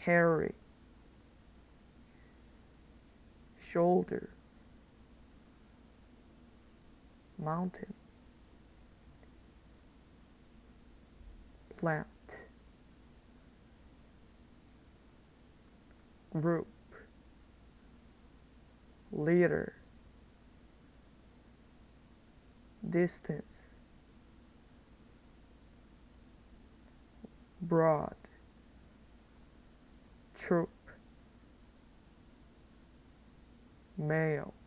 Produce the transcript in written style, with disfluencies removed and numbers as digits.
hairy, shoulder, mountain, plant, group, leader, distance, broad, troop, male,